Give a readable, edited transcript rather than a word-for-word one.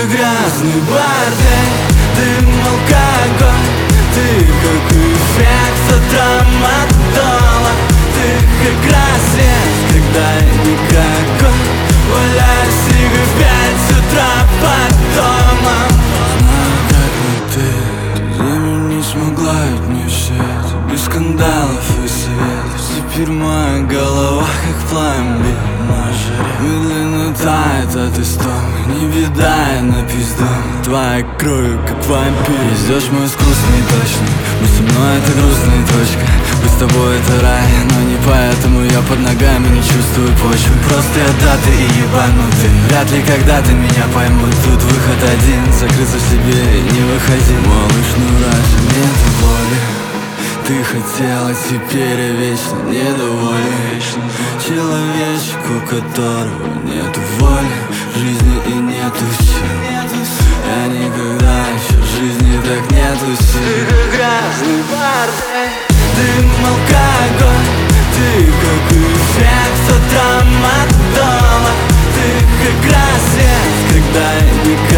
грязный бардак, дым, алкоголь. Ты как эффект от трамадола. Ты как рассвет, когда никакой. Валяюсь и в 5 утра под домом. Знаю, как не ты зиму не смогла отнять свет. Без скандалов и света. Теперь моя голова как пламя на жаре. Медленно тает от истомы. Не беда, я на пизду. Твоя кровь как вампир. Везешь мой искусный точно. Будь со мной это грустная точка. Быть с тобой это рай, но не поэтому я под ногами не чувствую почву. Просто я даты и ебанутый. Вряд ли когда-то меня поймут. Тут выход один, закрыться в себе и не выходи. Малыш, ну разве нет воли? Ты хотела, теперь я вечно недоволен. Человечек, у которого нету воли в жизни и нету сил. Я никогда еще в жизни так нету сил. Ты как грязный бардак, дым, алкоголь. Ты как эффект от трамадола. Ты как рассвет, когда никогда